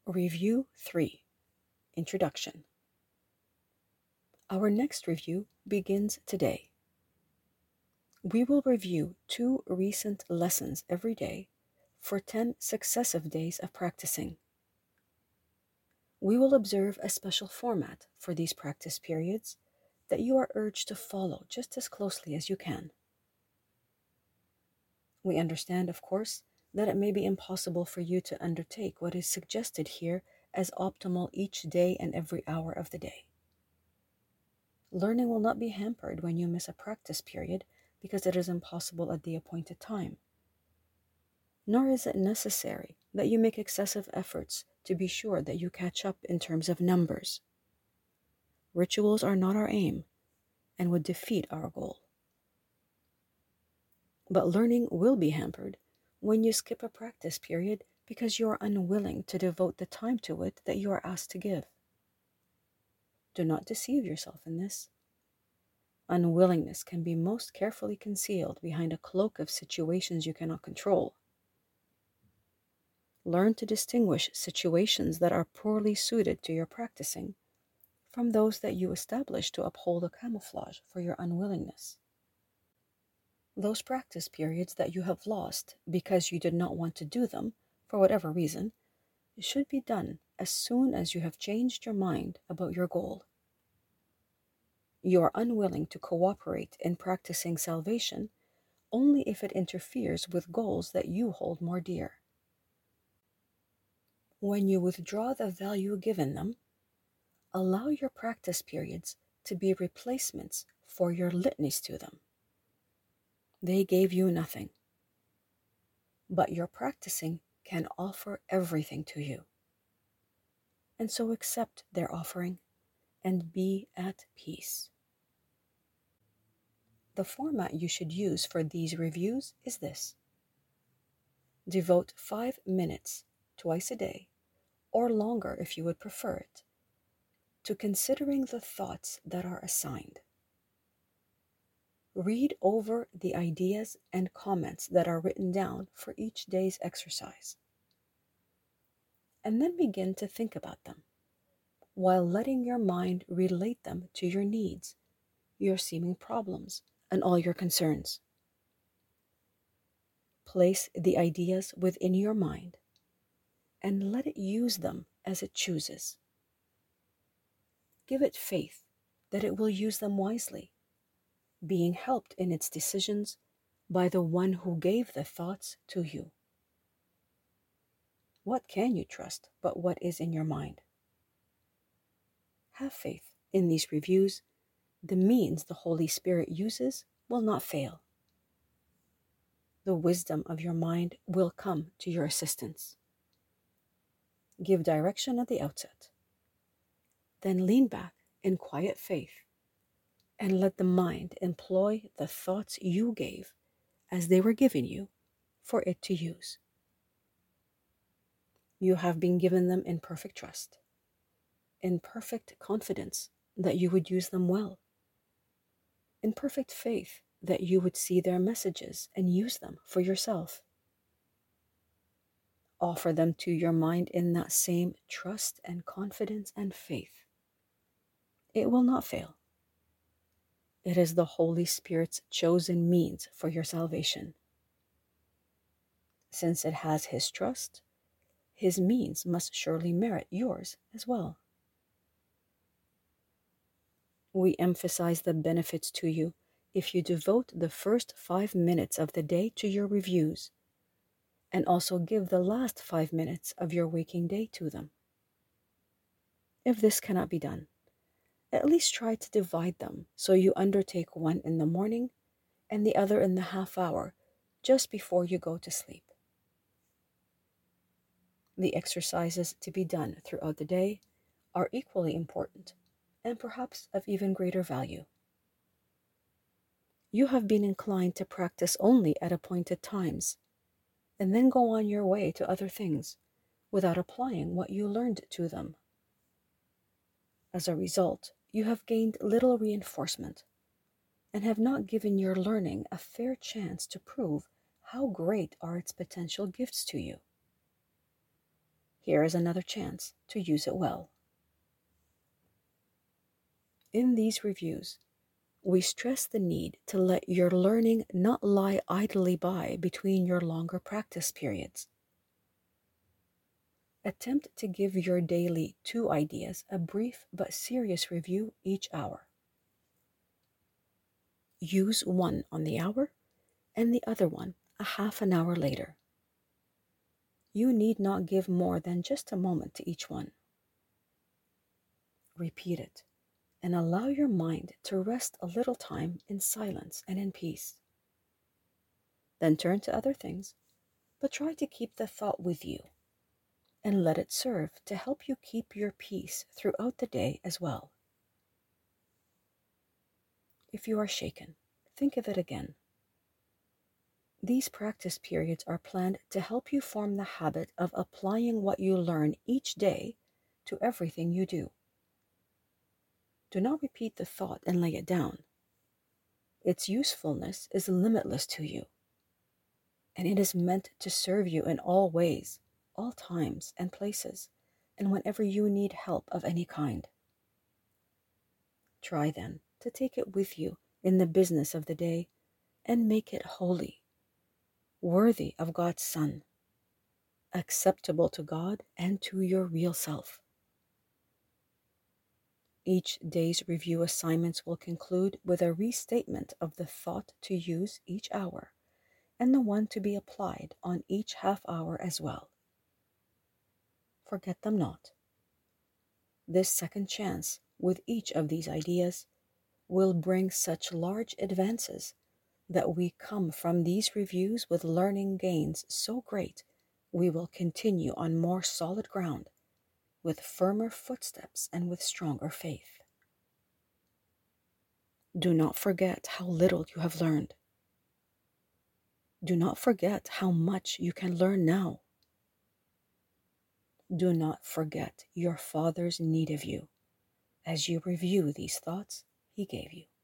Review 3. Introduction. Our next review begins today. We will review 2 recent lessons every day for 10 successive days of practicing. We will observe a special format for these practice periods that you are urged to follow just as closely as you can. We understand, of course, that it may be impossible for you to undertake what is suggested here as optimal each day and every hour of the day. Learning will not be hampered when you miss a practice period because it is impossible at the appointed time. Nor is it necessary that you make excessive efforts to be sure that you catch up in terms of numbers. Rituals are not our aim and would defeat our goal. But learning will be hampered when you skip a practice period because you are unwilling to devote the time to it that you are asked to give. Do not deceive yourself in this. Unwillingness can be most carefully concealed behind a cloak of situations you cannot control. Learn to distinguish situations that are poorly suited to your practicing from those that you establish to uphold a camouflage for your unwillingness. Those practice periods that you have lost because you did not want to do them, for whatever reason, should be done as soon as you have changed your mind about your goal. You are unwilling to cooperate in practicing salvation only if it interferes with goals that you hold more dear. When you withdraw the value given them, allow your practice periods to be replacements for your litanies to them. They gave you nothing, but your practicing can offer everything to you. And so accept their offering and be at peace. The format you should use for these reviews is this. Devote 5 minutes twice a day, or longer if you would prefer it, to considering the thoughts that are assigned. Read over the ideas and comments that are written down for each day's exercise, and then begin to think about them, while letting your mind relate them to your needs, your seeming problems, and all your concerns. Place the ideas within your mind and let it use them as it chooses. Give it faith that it will use them wisely, being helped in its decisions by the one who gave the thoughts to you. What can you trust but what is in your mind? Have faith in these reviews. The means the Holy Spirit uses will not fail. The wisdom of your mind will come to your assistance. Give direction at the outset. Then lean back in quiet faith and let the mind employ the thoughts you gave as they were given you for it to use. You have been given them in perfect trust, in perfect confidence that you would use them well, in perfect faith that you would see their messages and use them for yourself. Offer them to your mind in that same trust and confidence and faith. It will not fail. It is the Holy Spirit's chosen means for your salvation. Since it has His trust, His means must surely merit yours as well. We emphasize the benefits to you if you devote the first 5 minutes of the day to your reviews, and also give the last 5 minutes of your waking day to them. If this cannot be done, at least try to divide them so you undertake one in the morning and the other in the half hour just before you go to sleep. The exercises to be done throughout the day are equally important and perhaps of even greater value. You have been inclined to practice only at appointed times and then go on your way to other things without applying what you learned to them. As a result, you have gained little reinforcement and have not given your learning a fair chance to prove how great are its potential gifts to you. Here is another chance to use it well. In these reviews, we stress the need to let your learning not lie idly by between your longer practice periods. Attempt to give your daily 2 ideas a brief but serious review each hour. Use one on the hour and the other one a half an hour later. You need not give more than just a moment to each one. Repeat it and allow your mind to rest a little time in silence and in peace. Then turn to other things, but try to keep the thought with you and let it serve to help you keep your peace throughout the day as well. If you are shaken, think of it again. These practice periods are planned to help you form the habit of applying what you learn each day to everything you do. Do not repeat the thought and lay it down. Its usefulness is limitless to you, and it is meant to serve you in all ways, all times and places, and whenever you need help of any kind. Try then to take it with you in the business of the day and make it holy, worthy of God's Son, acceptable to God and to your real self. Each day's review assignments will conclude with a restatement of the thought to use each hour and the one to be applied on each half hour as well. Forget them not. This second chance with each of these ideas will bring such large advances that we come from these reviews with learning gains so great we will continue on more solid ground, with firmer footsteps and with stronger faith. Do not forget how little you have learned. Do not forget how much you can learn now. Do not forget your Father's need of you as you review these thoughts He gave you.